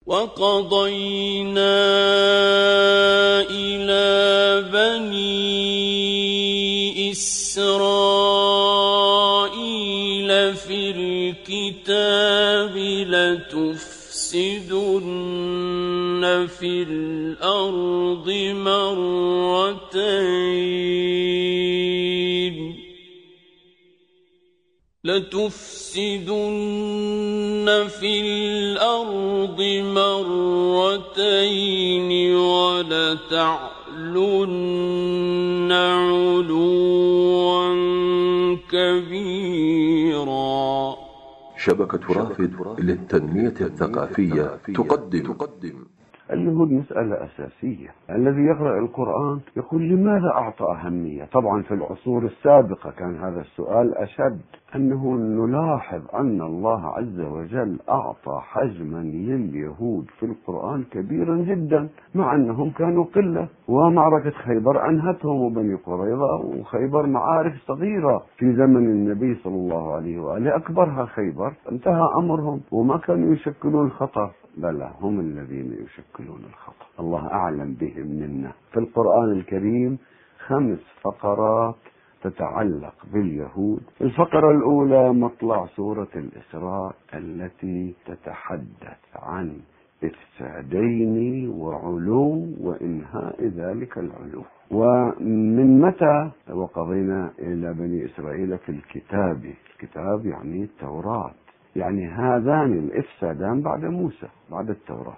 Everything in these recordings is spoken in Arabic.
وقضينا إلى بني إسرائيل في الكتاب لتفسدن في الأرض مرتين ولتعلن علوا كبيرا. شبكة رافد للتنمية الثقافية تقدم اليهود مسألة أساسية. الذي يقرأ القرآن يقول لماذا أعطى أهمية؟ طبعا في العصور السابقة كان هذا السؤال أشد، أنه نلاحظ أن الله عز وجل أعطى حجما لليهود في القرآن كبيرا جدا، مع أنهم كانوا قلة، ومعركة خيبر أنهتهم، وبني قريظة وخيبر معارك صغيرة في زمن النبي صلى الله عليه وآله، أكبرها خيبر، انتهى أمرهم وما كانوا يشكلون خطر، بل هم الذين يشكلون الخطر. الله أعلم بهم منا. في القرآن الكريم 5 فقرات تتعلق باليهود. الفقرة الأولى مطلع سورة الإسراء التي تتحدث عن إفسادين وعلو وإنهاء ذلك العلو. ومن متى وقضينا إلى بني إسرائيل في الكتاب يعني التوراة، يعني هذان الإفسادان بعد موسى، بعد التوراة،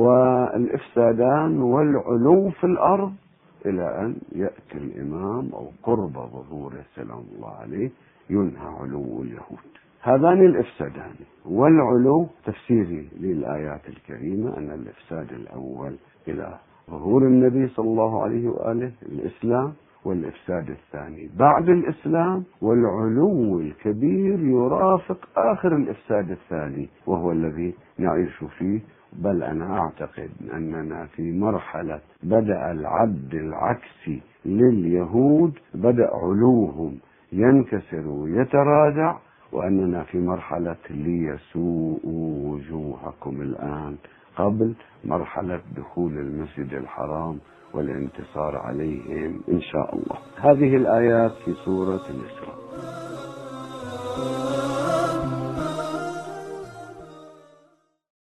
والإفسادان والعلو في الأرض إلى أن يأتي الإمام أو قرب ظهوره سلام الله عليه ينهى علو اليهود. هذان الإفسادان والعلو تفسيري للآيات الكريمة أن الإفساد الأول إلى ظهور النبي صلى الله عليه وآله الإسلام، والإفساد الثاني بعد الإسلام والعلو الكبير يرافق آخر الإفساد الثاني وهو الذي نعيش فيه. بل أنا أعتقد أننا في مرحلة بدأ العد العكسي لليهود، بدأ علوهم ينكسر ويتراجع، وأننا في مرحلة ليسوءوا وجوهكم الآن قبل مرحلة دخول المسجد الحرام والانتصار عليهم إن شاء الله. هذه الآيات في سورة الإسراء.